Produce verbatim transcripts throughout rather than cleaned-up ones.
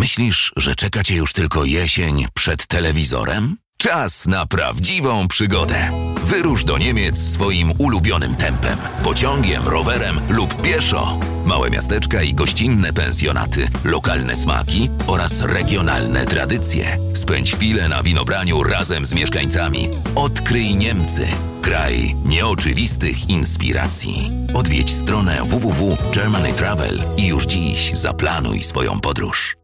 Myślisz, że czeka cię już tylko jesień przed telewizorem? Czas na prawdziwą przygodę. Wyrusz do Niemiec swoim ulubionym tempem. Pociągiem, rowerem lub pieszo. Małe miasteczka i gościnne pensjonaty, lokalne smaki oraz regionalne tradycje. Spędź chwilę na winobraniu razem z mieszkańcami. Odkryj Niemcy. Kraj nieoczywistych inspiracji. Odwiedź stronę w w w kropka germany travel i już dziś zaplanuj swoją podróż.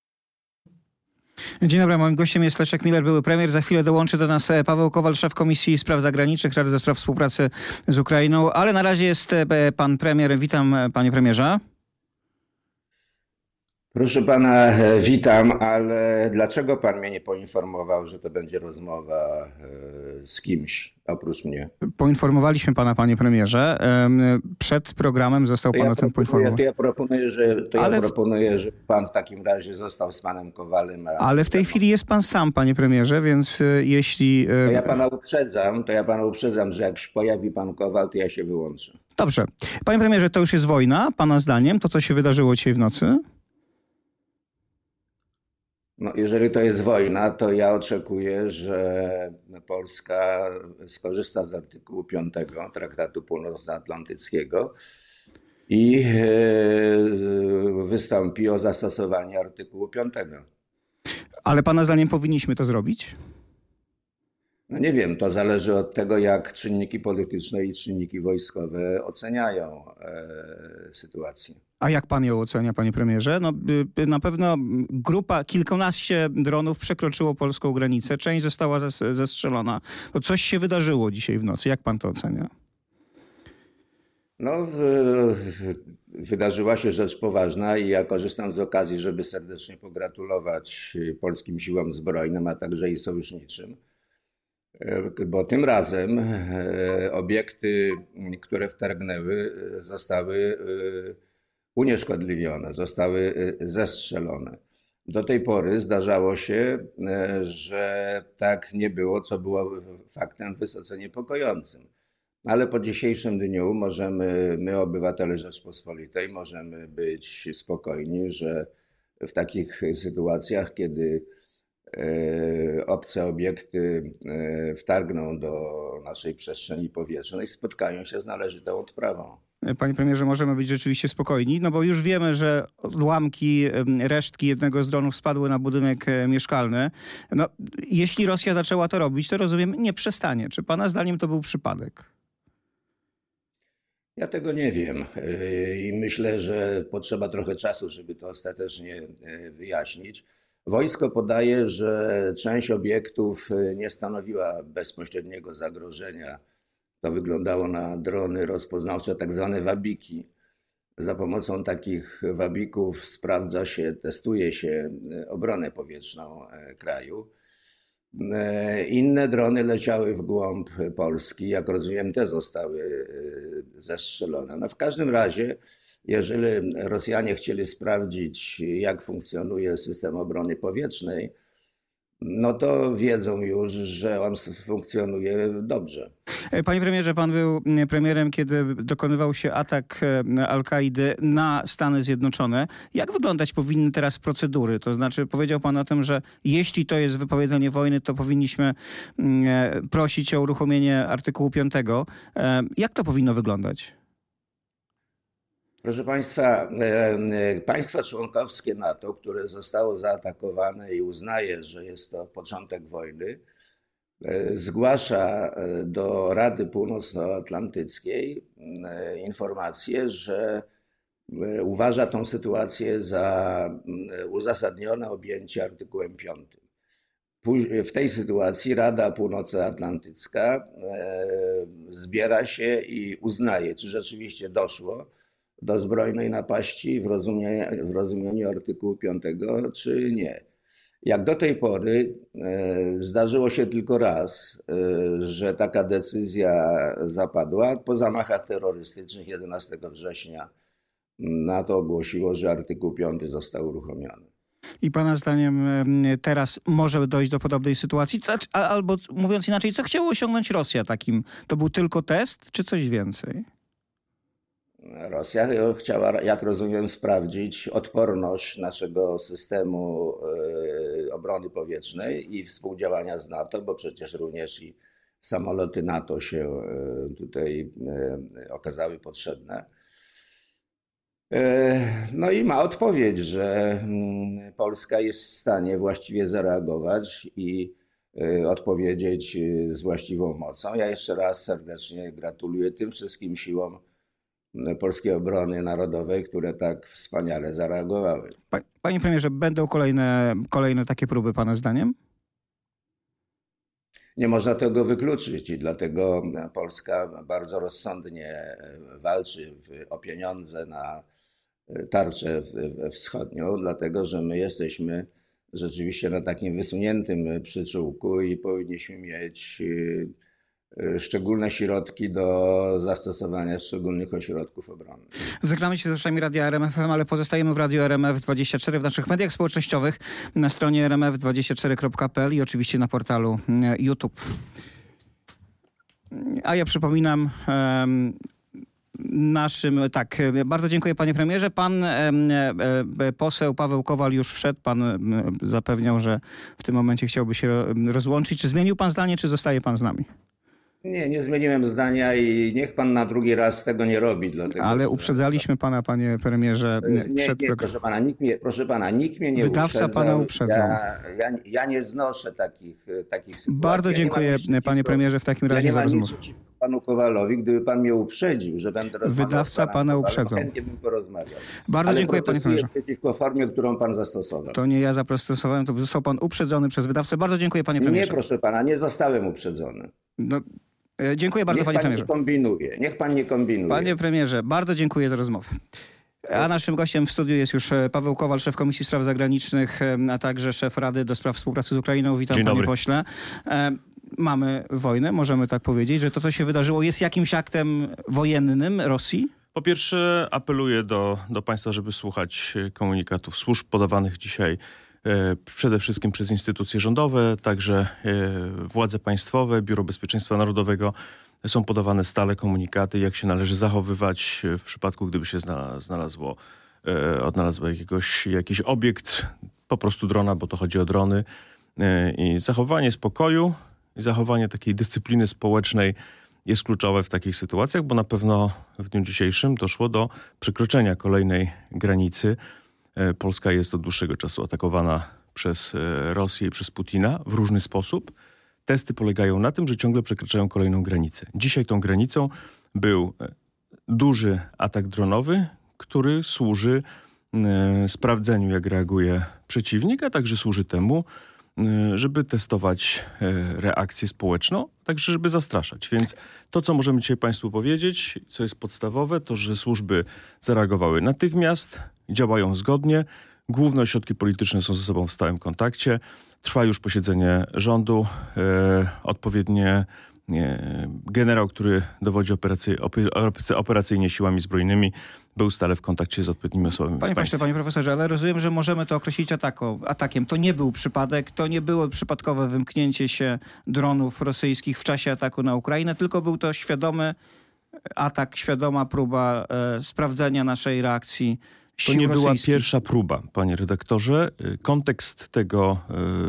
Dzień dobry, moim gościem jest Leszek Miller, były premier. Za chwilę dołączy do nas Paweł Kowal, szef Komisji Spraw Zagranicznych, Rady do Spraw Współpracy z Ukrainą, ale na razie jest pan premier. Witam, panie premierze. Proszę pana, witam, ale dlaczego pan mnie nie poinformował, że to będzie rozmowa z kimś oprócz mnie? Poinformowaliśmy pana, panie premierze. Przed programem został pan ja o tym poinformowany. To ja proponuję, że, to ale ja proponuję, że pan w takim razie został z panem Kowalem. Ale w tej chwili jest pan sam, panie premierze, więc jeśli... To ja pana uprzedzam, to ja pana uprzedzam, że jak się pojawi pan Kowal, to ja się wyłączę. Dobrze. Panie premierze, to już jest wojna, pana zdaniem, to co się wydarzyło dzisiaj w nocy? No, jeżeli to jest wojna, to ja oczekuję, że Polska skorzysta z artykułu piątego Traktatu Północnoatlantyckiego i wystąpi o zastosowanie artykułu piątego. Ale pana zdaniem powinniśmy to zrobić? No nie wiem, to zależy od tego, jak czynniki polityczne i czynniki wojskowe oceniają e, sytuację. A jak pan ją ocenia, panie premierze? No, na pewno grupa, kilkanaście dronów przekroczyło polską granicę, część została zestrzelona. To coś się wydarzyło dzisiaj w nocy. Jak pan to ocenia? No, wydarzyła się rzecz poważna i ja korzystam z okazji, żeby serdecznie pogratulować polskim siłom zbrojnym, a także i sojuszniczym. Bo tym razem obiekty, które wtargnęły, zostały unieszkodliwione, zostały zestrzelone. Do tej pory zdarzało się, że tak nie było, co było faktem wysoce niepokojącym. Ale po dzisiejszym dniu możemy, my obywatele Rzeczpospolitej, możemy być spokojni, że w takich sytuacjach, kiedy obce obiekty wtargną do naszej przestrzeni powietrznej, spotkają się z należytą odprawą. Panie premierze, możemy być rzeczywiście spokojni, no bo już wiemy, że odłamki, resztki jednego z dronów spadły na budynek mieszkalny. No, jeśli Rosja zaczęła to robić, to rozumiem, nie przestanie. Czy pana zdaniem to był przypadek? Ja tego nie wiem i myślę, że potrzeba trochę czasu, żeby to ostatecznie wyjaśnić. Wojsko podaje, że część obiektów nie stanowiła bezpośredniego zagrożenia. To wyglądało na drony rozpoznawcze, tak zwane wabiki. Za pomocą takich wabików sprawdza się, testuje się obronę powietrzną kraju. Inne drony leciały w głąb Polski, jak rozumiem, te zostały zestrzelone. No w każdym razie, jeżeli Rosjanie chcieli sprawdzić, jak funkcjonuje system obrony powietrznej, no to wiedzą już, że on funkcjonuje dobrze. Panie premierze, pan był premierem, kiedy dokonywał się atak Al-Kaidy na Stany Zjednoczone. Jak wyglądać powinny teraz procedury? To znaczy, powiedział pan o tym, że jeśli to jest wypowiedzenie wojny, to powinniśmy prosić o uruchomienie artykułu piątego. Jak to powinno wyglądać? Proszę państwa, państwa członkowskie NATO, które zostało zaatakowane i uznaje, że jest to początek wojny, zgłasza do Rady Północnoatlantyckiej informację, że uważa tą sytuację za uzasadnione objęcie artykułem piątym. W tej sytuacji Rada Północnoatlantycka zbiera się i uznaje, czy rzeczywiście doszło do zbrojnej napaści w rozumieniu, w rozumieniu artykułu piątego, czy nie. Jak do tej pory e, zdarzyło się tylko raz, e, że taka decyzja zapadła. Po zamachach terrorystycznych jedenastego września NATO ogłosiło, że artykuł piąty został uruchomiony. I pana zdaniem teraz może dojść do podobnej sytuacji? Albo mówiąc inaczej, co chciała osiągnąć Rosja takim? To był tylko test, czy coś więcej? Rosja chciała, jak rozumiem, sprawdzić odporność naszego systemu obrony powietrznej i współdziałania z NATO, bo przecież również i samoloty NATO się tutaj okazały potrzebne. No i ma odpowiedź, że Polska jest w stanie właściwie zareagować i odpowiedzieć z właściwą mocą. Ja jeszcze raz serdecznie gratuluję tym wszystkim siłom Polskiej Obrony Narodowej, które tak wspaniale zareagowały. Panie premierze, będą kolejne, kolejne takie próby pana zdaniem? Nie można tego wykluczyć i dlatego Polska bardzo rozsądnie walczy o pieniądze na tarczę wschodnią, dlatego że my jesteśmy rzeczywiście na takim wysuniętym przyczółku i powinniśmy mieć szczególne środki do zastosowania szczególnych ośrodków obronnych. Żegnamy się z uszami Radia R M F M, ale pozostajemy w Radiu R M F dwadzieścia cztery w naszych mediach społecznościowych, na stronie r m f dwadzieścia cztery kropka p l i oczywiście na portalu YouTube. A ja przypominam um, naszym, tak, bardzo dziękuję panie premierze. Pan e, e, poseł Paweł Kowal już wszedł. Pan e, zapewniał, że w tym momencie chciałby się rozłączyć. Czy zmienił pan zdanie, czy zostaje pan z nami? Nie, nie zmieniłem zdania i niech pan na drugi raz tego nie robi. Dlatego, ale że... uprzedzaliśmy pana, panie premierze. Nie, przed... nie, proszę pana, nikt mnie, proszę pana, nikt mnie nie Wydawca uprzedzał. pana uprzedzał. Ja, ja, ja nie znoszę takich, takich sytuacji. Bardzo ja dziękuję, panie premierze, w takim razie ja za rozmowę. Panu Kowalowi, gdyby pan mnie uprzedził, że będę rozmawiał Wydawca z pana pana Kowalem, uprzedzał. chętnie bym porozmawiał. Bardzo ale dziękuję, panie premierze. przeciwko formie, którą pan zastosował. To nie ja zaprotestowałem, to został pan uprzedzony przez wydawcę. Bardzo dziękuję, panie premierze. Nie, proszę pana, nie zostałem uprzedzony. No, e, dziękuję bardzo, Niech panie pan premierze. nie kombinuje. Niech pan nie kombinuje. Panie premierze, bardzo dziękuję za rozmowę. A naszym gościem w studiu jest już Paweł Kowal, szef Komisji Spraw Zagranicznych, a także szef Rady do Spraw Współpracy z Ukrainą. Witam, Dzień panie dobry. pośle. Mamy wojnę, możemy tak powiedzieć, że to, co się wydarzyło, jest jakimś aktem wojennym Rosji? Po pierwsze apeluję do, do państwa, żeby słuchać komunikatów służb podawanych dzisiaj e, przede wszystkim przez instytucje rządowe, także e, władze państwowe, Biuro Bezpieczeństwa Narodowego. Są podawane stale komunikaty, jak się należy zachowywać w przypadku, gdyby się znalazło, znalazło, e, odnalazł jakiegoś, jakiś obiekt, po prostu drona, bo to chodzi o drony. E, I zachowanie spokoju i zachowanie takiej dyscypliny społecznej jest kluczowe w takich sytuacjach, bo na pewno w dniu dzisiejszym doszło do przekroczenia kolejnej granicy. Polska jest od dłuższego czasu atakowana przez Rosję i przez Putina w różny sposób. Testy polegają na tym, że ciągle przekraczają kolejną granicę. Dzisiaj tą granicą był duży atak dronowy, który służy sprawdzeniu, jak reaguje przeciwnik, a także służy temu, żeby testować reakcję społeczną, także żeby zastraszać. Więc to, co możemy dzisiaj państwu powiedzieć, co jest podstawowe, to, że służby zareagowały natychmiast, działają zgodnie, główne ośrodki polityczne są ze sobą w stałym kontakcie, trwa już posiedzenie rządu, e, odpowiednie e, generał, który dowodzi operacy, operacyjnie siłami zbrojnymi, był stale w kontakcie z odpowiednimi osobami. Panie pośle, panie profesorze, ale rozumiem, że możemy to określić atako, atakiem. To nie był przypadek, to nie było przypadkowe wymknięcie się dronów rosyjskich w czasie ataku na Ukrainę, tylko był to świadomy atak, świadoma próba e, sprawdzenia naszej reakcji sił To nie była rosyjskich. pierwsza próba, panie redaktorze. Kontekst tego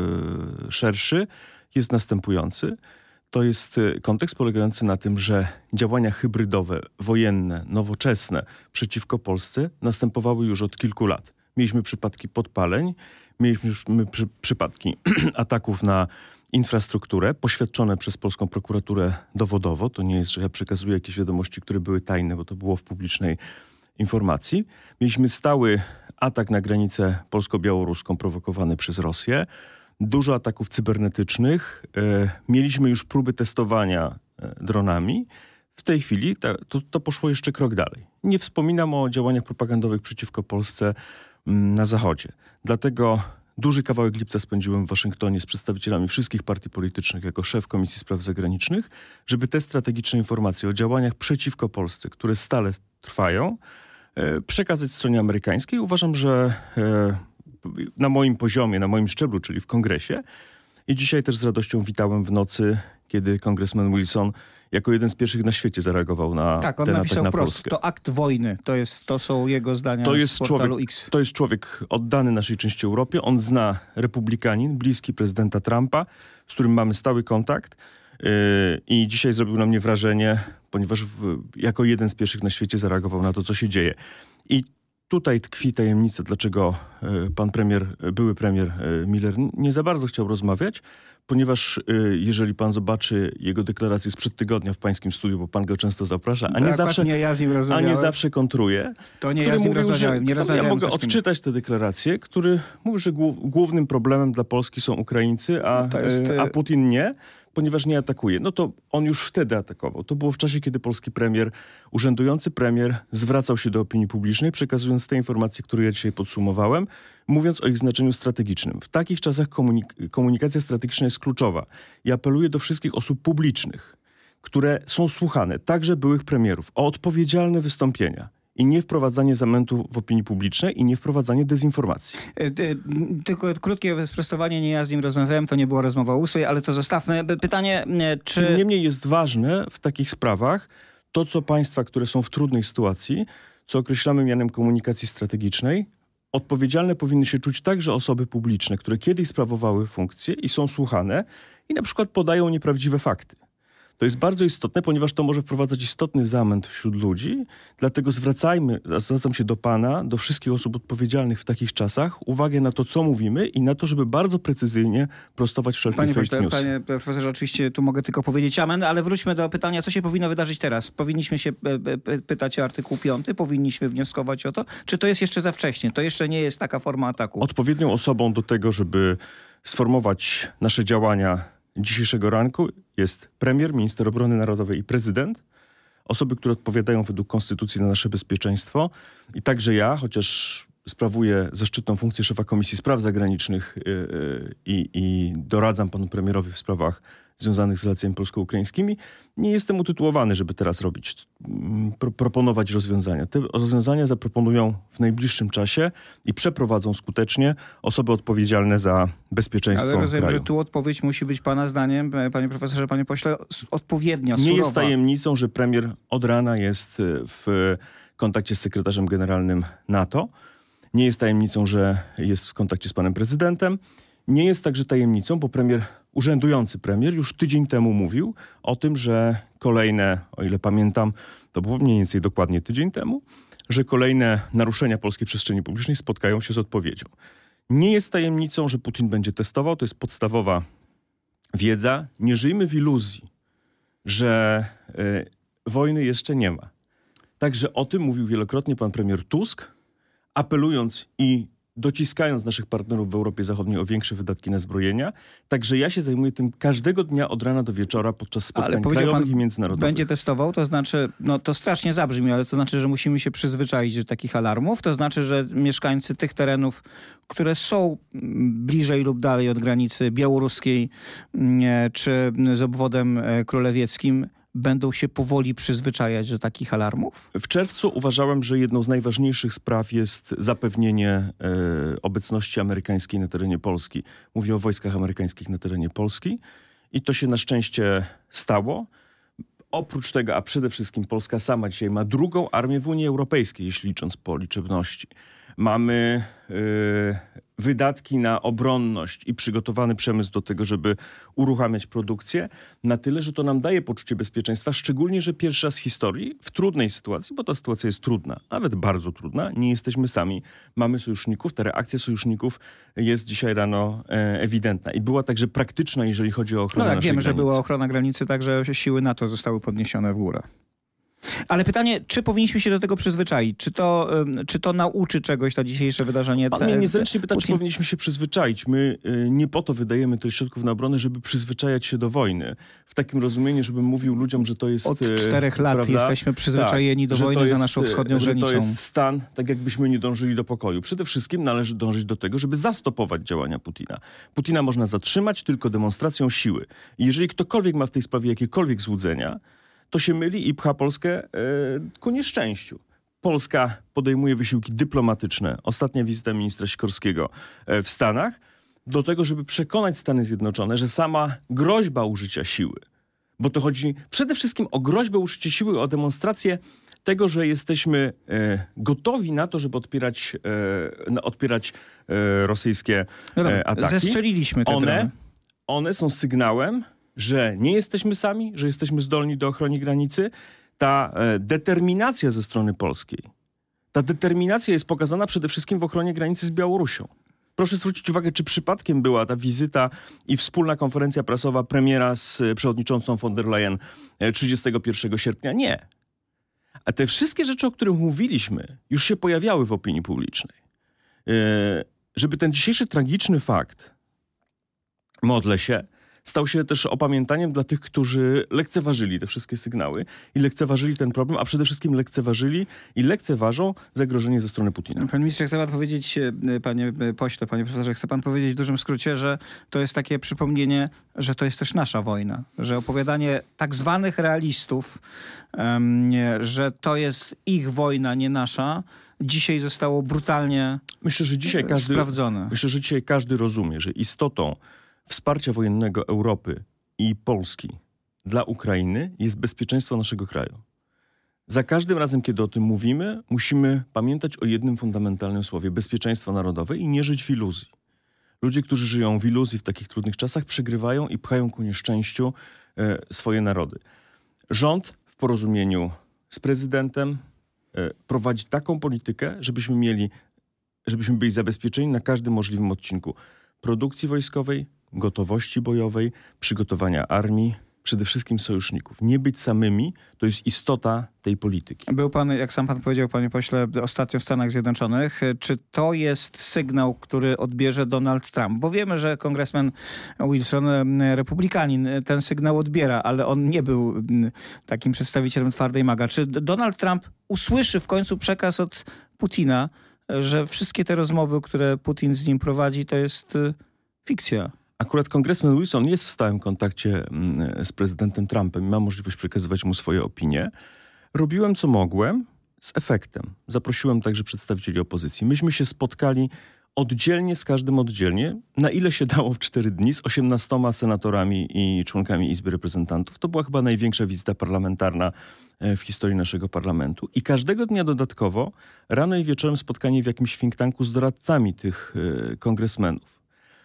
e, szerszy jest następujący. To jest kontekst polegający na tym, że działania hybrydowe, wojenne, nowoczesne przeciwko Polsce następowały już od kilku lat. Mieliśmy przypadki podpaleń, mieliśmy już przy, przypadki ataków na infrastrukturę poświadczone przez polską prokuraturę dowodowo. To nie jest, że ja przekazuję jakieś wiadomości, które były tajne, bo to było w publicznej informacji. Mieliśmy stały atak na granicę polsko-białoruską prowokowany przez Rosję. Dużo ataków cybernetycznych. E, mieliśmy już próby testowania e, dronami. W tej chwili ta, to, to poszło jeszcze krok dalej. Nie wspominam o działaniach propagandowych przeciwko Polsce m, na Zachodzie. Dlatego duży kawałek lipca spędziłem w Waszyngtonie z przedstawicielami wszystkich partii politycznych jako szef Komisji Spraw Zagranicznych, żeby te strategiczne informacje o działaniach przeciwko Polsce, które stale trwają, e, przekazać stronie amerykańskiej. Uważam, że e, na moim poziomie, na moim szczeblu, czyli w Kongresie. I dzisiaj też z radością witałem w nocy kiedy kongresmen Wilson jako jeden z pierwszych na świecie zareagował na tak, on ten napisał atak na wprost, Polskę. To akt wojny, to, jest, to są jego zdania To jest, z portalu człowiek, X. to jest człowiek oddany naszej części Europie. On zna republikanin, bliski prezydenta Trumpa, z którym mamy stały kontakt. Yy, I dzisiaj zrobił na mnie wrażenie, ponieważ w, jako jeden z pierwszych na świecie zareagował na to, co się dzieje. I tutaj tkwi tajemnica, dlaczego yy, pan premier, były premier yy, Miller nie za bardzo chciał rozmawiać, ponieważ yy, jeżeli pan zobaczy jego deklarację sprzed tygodnia w pańskim studiu, bo pan go często zaprasza, a nie, zawsze, nie ja z nim a nie zawsze kontruje. To nie ja z nim mówił, rozmawiałem. Nie że, rozmawiałem ja mogę z odczytać te deklaracje, który mówi, że głów, głównym problemem dla Polski są Ukraińcy, a, To jest, a Putin nie, ponieważ nie atakuje. No to on już wtedy atakował. To było w czasie, kiedy polski premier, urzędujący premier zwracał się do opinii publicznej, przekazując te informacje, które ja dzisiaj podsumowałem, mówiąc o ich znaczeniu strategicznym. W takich czasach komunik- komunikacja strategiczna jest kluczowa. I apeluję do wszystkich osób publicznych, które są słuchane, także byłych premierów, o odpowiedzialne wystąpienia. I nie wprowadzanie zamętu w opinii publicznej i nie wprowadzanie dezinformacji. Tylko krótkie sprostowanie, nie ja z nim rozmawiałem, to nie była rozmowa o ósmej, ale to zostawmy. Pytanie, czy... Tym niemniej jest ważne w takich sprawach to, co państwa, które są w trudnej sytuacji, co określamy mianem komunikacji strategicznej, odpowiedzialne powinny się czuć także osoby publiczne, które kiedyś sprawowały funkcje i są słuchane i na przykład podają nieprawdziwe fakty. To jest bardzo istotne, ponieważ to może wprowadzać istotny zamęt wśród ludzi. Dlatego zwracajmy, zwracam się do pana, do wszystkich osób odpowiedzialnych w takich czasach, uwagę na to, co mówimy i na to, żeby bardzo precyzyjnie prostować wszelkie Panie fake pośle, newsy. Panie profesorze, oczywiście tu mogę tylko powiedzieć amen, ale wróćmy do pytania, co się powinno wydarzyć teraz. Powinniśmy się pytać o artykuł piąty, powinniśmy wnioskować o to, czy to jest jeszcze za wcześnie? To jeszcze nie jest taka forma ataku. Odpowiednią osobą do tego, żeby sformować nasze działania dzisiejszego ranku jest premier, minister obrony narodowej i prezydent. Osoby, które odpowiadają według konstytucji na nasze bezpieczeństwo. I także ja, chociaż sprawuję zaszczytną funkcję szefa Komisji Spraw Zagranicznych yy, i, i doradzam panu premierowi w sprawach związanych z relacjami polsko-ukraińskimi, nie jestem utytułowany, żeby teraz robić, pro, proponować rozwiązania. Te rozwiązania zaproponują w najbliższym czasie i przeprowadzą skutecznie osoby odpowiedzialne za bezpieczeństwo Ale rozumiem, kraju. że tu odpowiedź musi być pana zdaniem, panie profesorze, panie pośle, odpowiednia, Nie surowa. jest tajemnicą, że premier od rana jest w kontakcie z sekretarzem generalnym NATO. Nie jest tajemnicą, że jest w kontakcie z panem prezydentem. Nie jest także tajemnicą, bo premier, urzędujący premier już tydzień temu mówił o tym, że kolejne, o ile pamiętam, to było mniej więcej dokładnie tydzień temu, że kolejne naruszenia polskiej przestrzeni publicznej spotkają się z odpowiedzią. Nie jest tajemnicą, że Putin będzie testował, to jest podstawowa wiedza. Nie żyjmy w iluzji, że y, wojny jeszcze nie ma. Także o tym mówił wielokrotnie pan premier Tusk, apelując i dociskając naszych partnerów w Europie Zachodniej o większe wydatki na zbrojenia. Także ja się zajmuję tym każdego dnia od rana do wieczora podczas spotkań krajowych i międzynarodowych. Będzie testował, to znaczy, no to strasznie zabrzmi, ale to znaczy, że musimy się przyzwyczaić do takich alarmów. To znaczy, że mieszkańcy tych terenów, które są bliżej lub dalej od granicy białoruskiej czy z obwodem królewieckim, będą się powoli przyzwyczajać do takich alarmów? W czerwcu uważałem, że jedną z najważniejszych spraw jest zapewnienie e, obecności amerykańskiej na terenie Polski. Mówię o wojskach amerykańskich na terenie Polski i to się na szczęście stało. Oprócz tego, a przede wszystkim Polska sama dzisiaj ma drugą armię w Unii Europejskiej, jeśli licząc po liczebności. Mamy y, wydatki na obronność i przygotowany przemysł do tego, żeby uruchamiać produkcję na tyle, że to nam daje poczucie bezpieczeństwa, szczególnie, że pierwszy raz w historii, w trudnej sytuacji, bo ta sytuacja jest trudna, nawet bardzo trudna, nie jesteśmy sami, mamy sojuszników, ta reakcja sojuszników jest dzisiaj rano e, ewidentna i była także praktyczna, jeżeli chodzi o ochronę no tak, naszej wiemy, granicy. że była ochrona granicy, także siły NATO zostały podniesione w górę. Ale pytanie, czy powinniśmy się do tego przyzwyczaić? Czy to, czy to nauczy czegoś to dzisiejsze wydarzenie? Pan mnie niezręcznie pyta, czy powinniśmy się przyzwyczaić. My y, nie po to wydajemy tyle środków na obronę, żeby przyzwyczajać się do wojny. W takim rozumieniu, żebym mówił ludziom, że to jest... Od czterech lat prawda? jesteśmy przyzwyczajeni tak, do wojny jest, za naszą wschodnią że granicą. Że to jest stan, tak jakbyśmy nie dążyli do pokoju. Przede wszystkim należy dążyć do tego, żeby zastopować działania Putina. Putina można zatrzymać tylko demonstracją siły. I jeżeli ktokolwiek ma w tej sprawie jakiekolwiek złudzenia, to się myli i pcha Polskę e, ku nieszczęściu. Polska podejmuje wysiłki dyplomatyczne. Ostatnia wizyta ministra Sikorskiego e, w Stanach do tego, żeby przekonać Stany Zjednoczone, że sama groźba użycia siły Bo to chodzi przede wszystkim o groźbę użycia siły, o demonstrację tego, że jesteśmy e, gotowi na to, żeby odpierać, e, na, odpierać e, rosyjskie e, ataki. Zestrzeliliśmy te one, drony. one są sygnałem, że nie jesteśmy sami, że jesteśmy zdolni do ochrony granicy. Ta e, determinacja ze strony polskiej, ta determinacja jest pokazana przede wszystkim w ochronie granicy z Białorusią. Proszę zwrócić uwagę, czy przypadkiem była ta wizyta i wspólna konferencja prasowa premiera z przewodniczącą von der Leyen trzydziestego pierwszego sierpnia? Nie. A te wszystkie rzeczy, o których mówiliśmy, już się pojawiały w opinii publicznej. Yy, żeby ten dzisiejszy tragiczny fakt, modlę się, stał się też opamiętaniem dla tych, którzy lekceważyli te wszystkie sygnały i lekceważyli ten problem, a przede wszystkim lekceważyli i lekceważą zagrożenie ze strony Putina. Panie ministrze, chce pan powiedzieć, panie pośle, panie profesorze, chce pan powiedzieć w dużym skrócie, że to jest takie przypomnienie, że to jest też nasza wojna, że opowiadanie tak zwanych realistów, um, że to jest ich wojna, nie nasza, dzisiaj zostało brutalnie myślę, że dzisiaj każdy, sprawdzone. Myślę, że dzisiaj każdy rozumie, że istotą wsparcia wojennego Europy i Polski dla Ukrainy jest bezpieczeństwo naszego kraju. Za każdym razem, kiedy o tym mówimy, musimy pamiętać o jednym fundamentalnym słowie: bezpieczeństwo narodowe, i nie żyć w iluzji. Ludzie, którzy żyją w iluzji w takich trudnych czasach, przegrywają i pchają ku nieszczęściu e, swoje narody. Rząd w porozumieniu z prezydentem e, prowadzi taką politykę, żebyśmy mieli, żebyśmy byli zabezpieczeni na każdym możliwym odcinku produkcji wojskowej, gotowości bojowej, przygotowania armii, przede wszystkim sojuszników. Nie być samymi, to jest istota tej polityki. Był pan, jak sam pan powiedział, panie pośle, ostatnio w Stanach Zjednoczonych. Czy to jest sygnał, który odbierze Donald Trump? Bo wiemy, że kongresmen Wilson, republikanin, ten sygnał odbiera, ale on nie był takim przedstawicielem twardej maga. Czy Donald Trump usłyszy w końcu przekaz od Putina, że wszystkie te rozmowy, które Putin z nim prowadzi, to jest fikcja? Akurat kongresmen Wilson jest w stałym kontakcie z prezydentem Trumpem i ma możliwość przekazywać mu swoje opinie. Robiłem, co mogłem, z efektem. Zaprosiłem także przedstawicieli opozycji. Myśmy się spotkali oddzielnie z każdym oddzielnie, na ile się dało w cztery dni, z osiemnastoma senatorami i członkami Izby Reprezentantów. To była chyba największa wizyta parlamentarna w historii naszego parlamentu. I każdego dnia dodatkowo, rano i wieczorem, spotkanie w jakimś think tanku z doradcami tych y, kongresmenów.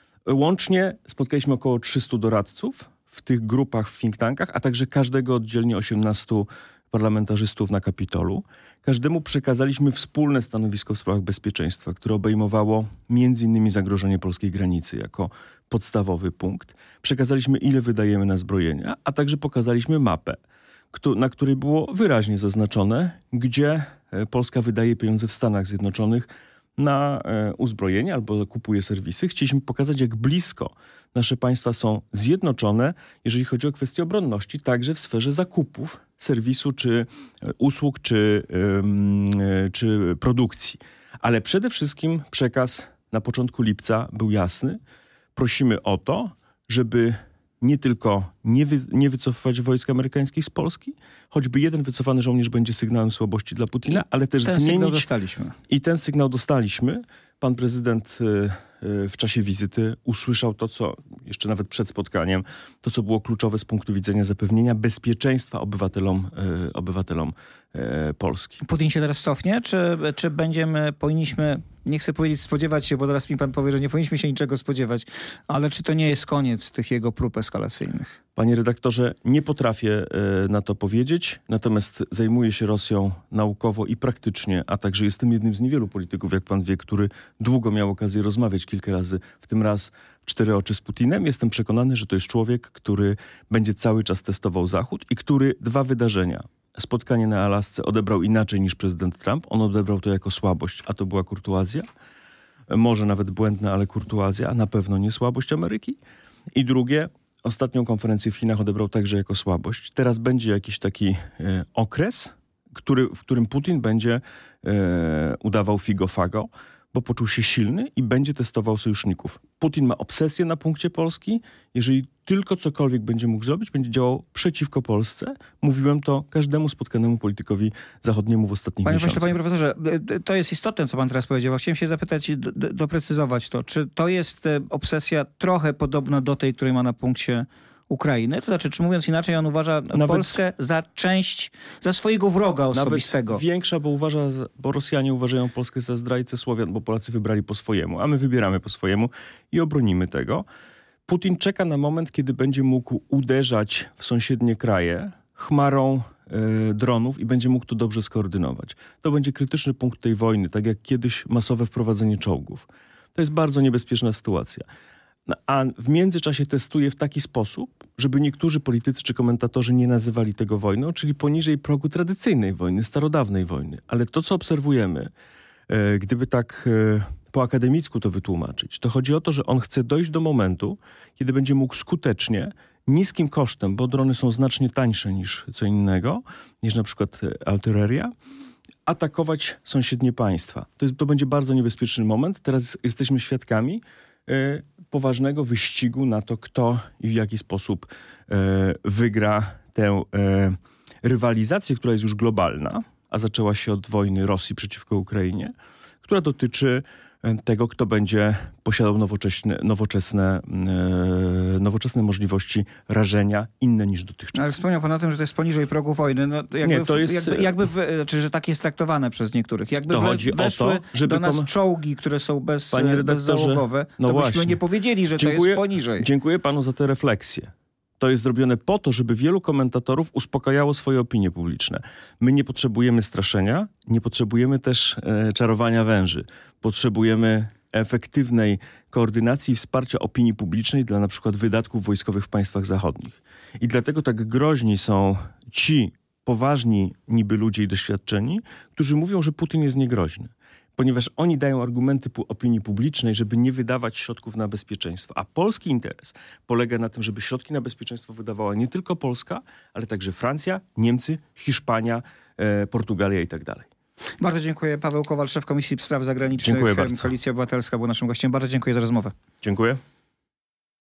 Łącznie spotkaliśmy około trzystu doradców w tych grupach, w think tankach, a także każdego oddzielnie osiemnastu parlamentarzystów na Kapitolu. Każdemu przekazaliśmy wspólne stanowisko w sprawach bezpieczeństwa, które obejmowało między innymi zagrożenie polskiej granicy jako podstawowy punkt. Przekazaliśmy, ile wydajemy na zbrojenia, a także pokazaliśmy mapę, na której było wyraźnie zaznaczone, gdzie Polska wydaje pieniądze w Stanach Zjednoczonych na e, uzbrojenie albo kupuje serwisy. Chcieliśmy pokazać, jak blisko nasze państwa są zjednoczone, jeżeli chodzi o kwestię obronności, także w sferze zakupów, serwisu, czy usług, czy, yy, czy produkcji. Ale przede wszystkim przekaz na początku lipca był jasny. Prosimy o to, żeby nie tylko nie, wy, nie wycofywać wojsk amerykańskich z Polski, choćby jeden wycofany żołnierz będzie sygnałem słabości dla Putina, I ale też ten zmienić... Sygnał dostaliśmy. I ten sygnał dostaliśmy. Pan prezydent y, y, w czasie wizyty usłyszał to, co jeszcze nawet przed spotkaniem, to, co było kluczowe z punktu widzenia zapewnienia bezpieczeństwa obywatelom, y, obywatelom y, Polski. Putin się teraz cofnie, czy, czy będziemy, powinniśmy, nie chcę powiedzieć spodziewać się, bo zaraz mi pan powie, że nie powinniśmy się niczego spodziewać, ale czy to nie jest koniec tych jego prób eskalacyjnych? Panie redaktorze, nie potrafię y, na to powiedzieć, natomiast zajmuję się Rosją naukowo i praktycznie, a także jestem jednym z niewielu polityków, jak pan wie, który długo miał okazję rozmawiać kilka razy, w tym raz w cztery oczy z Putinem. Jestem przekonany, że to jest człowiek, który będzie cały czas testował Zachód i który dwa wydarzenia, spotkanie na Alasce, odebrał inaczej niż prezydent Trump. On odebrał to jako słabość, a to była kurtuazja. Może nawet błędna, ale kurtuazja, a na pewno nie słabość Ameryki. I drugie, ostatnią konferencję w Chinach odebrał także jako słabość. Teraz będzie jakiś taki e, okres, który, w którym Putin będzie e, udawał figo-fago, bo poczuł się silny i będzie testował sojuszników. Putin ma obsesję na punkcie Polski. Jeżeli tylko cokolwiek będzie mógł zrobić, będzie działał przeciwko Polsce. Mówiłem to każdemu spotkanemu politykowi zachodniemu w ostatnich panie miesiącach. Panie profesorze, to jest istotne, co pan teraz powiedział. Chciałem się zapytać, do, doprecyzować to. Czy to jest obsesja trochę podobna do tej, której ma na punkcie Ukrainy? To znaczy, czy mówiąc inaczej, on uważa Nawet... Polskę za część, za swojego wroga osobistego? Nawet większa, bo uważa, bo Rosjanie uważają Polskę za zdrajcę Słowian, bo Polacy wybrali po swojemu, a my wybieramy po swojemu i obronimy tego. Putin czeka na moment, kiedy będzie mógł uderzać w sąsiednie kraje chmarą y, dronów i będzie mógł to dobrze skoordynować. To będzie krytyczny punkt tej wojny, tak jak kiedyś masowe wprowadzenie czołgów. To jest bardzo niebezpieczna sytuacja. No, a w międzyczasie testuje w taki sposób, żeby niektórzy politycy czy komentatorzy nie nazywali tego wojną, czyli poniżej progu tradycyjnej wojny, starodawnej wojny. Ale to, co obserwujemy, y, gdyby tak... Y, po akademicku to wytłumaczyć, to chodzi o to, że on chce dojść do momentu, kiedy będzie mógł skutecznie, niskim kosztem, bo drony są znacznie tańsze niż co innego, niż na przykład artyleria, atakować sąsiednie państwa. To, jest, to będzie bardzo niebezpieczny moment. Teraz jesteśmy świadkami y, poważnego wyścigu na to, kto i w jaki sposób y, wygra tę y, rywalizację, która jest już globalna, a zaczęła się od wojny Rosji przeciwko Ukrainie, która dotyczy tego, kto będzie posiadał nowoczesne, nowoczesne, e, nowoczesne możliwości rażenia, inne niż dotychczas. Ale wspomniał pan o tym, że to jest poniżej progu wojny. No, jakby, Nie, to jest... jakby, jakby w, znaczy, że tak jest traktowane przez niektórych. Jakby to we, chodzi weszły o to, żeby do nas kom... czołgi, które są bez, Panie bezzałogowe, no to właśnie. byśmy nie powiedzieli, że dziękuję, to jest poniżej. Dziękuję panu za tę refleksję. To jest zrobione po to, żeby wielu komentatorów uspokajało swoje opinie publiczne. My nie potrzebujemy straszenia, nie potrzebujemy też e, czarowania węży. Potrzebujemy efektywnej koordynacji i wsparcia opinii publicznej dla na przykład wydatków wojskowych w państwach zachodnich. I dlatego tak groźni są ci poważni niby ludzie i doświadczeni, którzy mówią, że Putin jest niegroźny. Ponieważ oni dają argumenty opinii publicznej, żeby nie wydawać środków na bezpieczeństwo. A polski interes polega na tym, żeby środki na bezpieczeństwo wydawała nie tylko Polska, ale także Francja, Niemcy, Hiszpania, e, Portugalia i tak dalej. Bardzo dziękuję. Paweł Kowal, szef Komisji Spraw Zagranicznych. Dziękuję bardzo. Koalicja Obywatelska był naszym gościem. Bardzo dziękuję za rozmowę. Dziękuję.